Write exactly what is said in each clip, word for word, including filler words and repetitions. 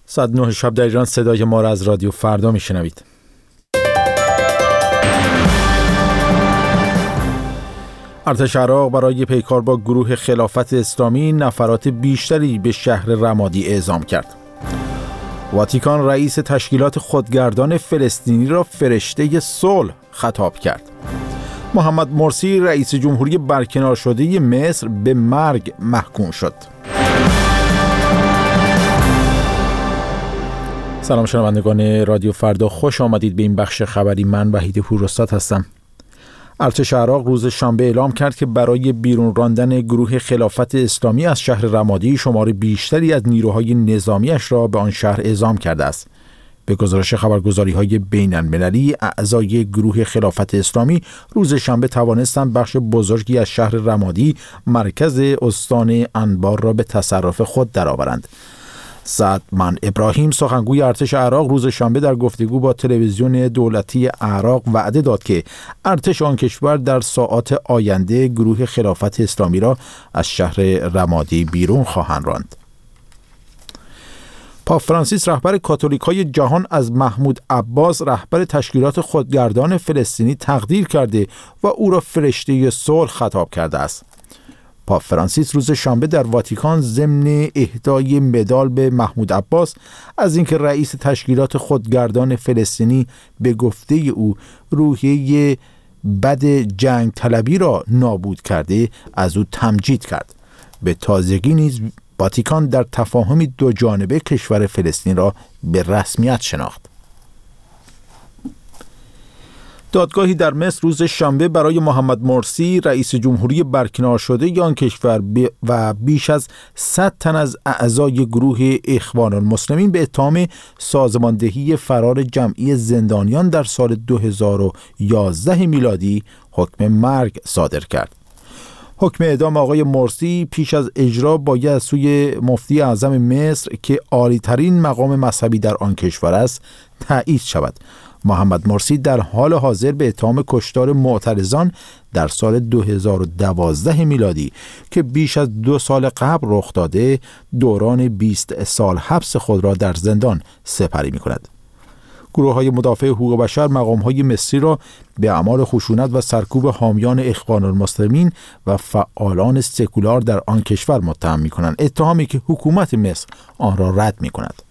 ساعت نه شب در ایران صدای ما را از رادیو فردا میشنوید. ارتش عراق برای پیکار با گروه خلافت اسلامی نفرات بیشتری به شهر رمادی اعزام کرد. واتیکان رئیس تشکیلات خودگردان فلسطینی را فرشته صلح خطاب کرد. محمد مرسی رئیس جمهوری برکنار شده مصر به مرگ محکوم شد. سلام شنوندگان رادیو فردا، خوش آمدید به این بخش خبری. من وحید پوراستاد هستم. ارتش عراق روز شنبه اعلام کرد که برای بیرون راندن گروه خلافت اسلامی از شهر رمادی شمار بیشتری از نیروهای نظامیش را به آن شهر اعزام کرده است. به گزارش خبرگزاری‌های بین‌المللی، اعضای گروه خلافت اسلامی روز شنبه توانستند بخش بزرگی از شهر رمادی، مرکز استان انبار را به تصرف خود درآورند. سعدمن ابراهیم سخنگوی ارتش عراق روز شنبه در گفتگو با تلویزیون دولتی عراق وعده داد که ارتش آن کشور در ساعات آینده گروه خلافت اسلامی را از شهر رمادی بیرون خواهند راند. پاپ فرانسیس رهبر کاتولیک‌های جهان از محمود عباس رهبر تشکیلات خودگردان فلسطینی تقدیر کرده و او را فرشته صلح خطاب کرده است. پاپ فرانسیس روز شنبه در واتیکان ضمن اهدای مدال به محمود عباس از اینکه رئیس تشکیلات خودگردان فلسطینی به گفته او روحیه بد جنگ طلبی را نابود کرده از او تمجید کرد. به تازگی نیز واتیکان در تفاهمی دو جانبه کشور فلسطین را به رسمیت شناخت. دادگاهی در مصر روز شنبه برای محمد مرسی رئیس جمهوری برکنار شده آن کشور و بیش از صد تن از اعضای گروه اخوان المسلمین به اتهام سازماندهی فرار جمعی زندانیان در سال دو هزار و یازده میلادی حکم مرگ صادر کرد. حکم اعدام آقای مرسی پیش از اجرا باید از سوی مفتی اعظم مصر که عالی‌ترین مقام مذهبی در آن کشور است تایید شود. محمد مرسی در حال حاضر به اتهام کشتار معترضان در سال دو هزار و دوازده میلادی که بیش از دو سال قبل رخ داده دوران بیست سال حبس خود را در زندان سپری می کند. گروه های مدافع حقوق بشر مقام های مصری را به اعمال خشونت و سرکوب حامیان اخوان المسلمین و فعالان سکولار در آن کشور متهم می کنند، اتهامی که حکومت مصر آن را رد می کند.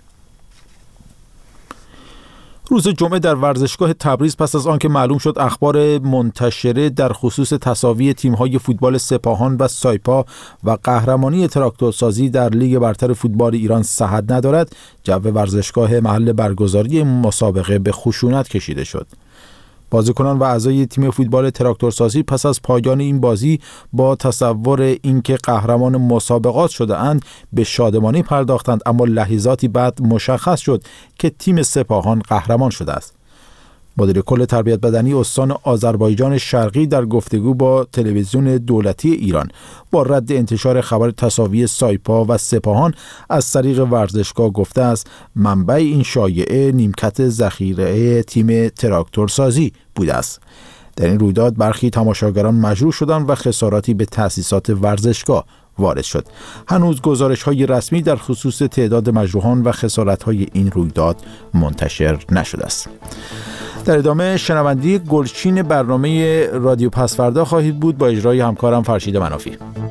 روز جمعه در ورزشگاه تبریز پس از آنکه معلوم شد اخبار منتشره در خصوص تساوی تیم‌های فوتبال سپاهان و سایپا و قهرمانی تراکتورسازی در لیگ برتر فوتبال ایران صحت ندارد، جو ورزشگاه محل برگزاری مسابقه به خشونت کشیده شد. بازیکنان و اعضای تیم فوتبال تراکتورسازی پس از پایان این بازی با تصور اینکه قهرمان مسابقات شده اند به شادمانی پرداختند، اما لحظاتی بعد مشخص شد که تیم سپاهان قهرمان شده است. مدیر کل تربیت بدنی استان آذربایجان شرقی در گفتگو با تلویزیون دولتی ایران با رد انتشار خبر تساوی سایپا و سپاهان از طریق ورزشگاه گفته است منبع این شایعه نیمکت ذخیره تیم تراکتورسازی بوده است. در این رویداد برخی تماشاگران مجروح شدند و خساراتی به تأسیسات ورزشگاه وارد شد. هنوز گزارش‌های رسمی در خصوص تعداد مجروحان و خسارت‌های این رویداد منتشر نشده است. در ادامه شنوندی گلچین برنامه رادیو پسفردا خواهید بود با اجرای همکارم فرشید منافی.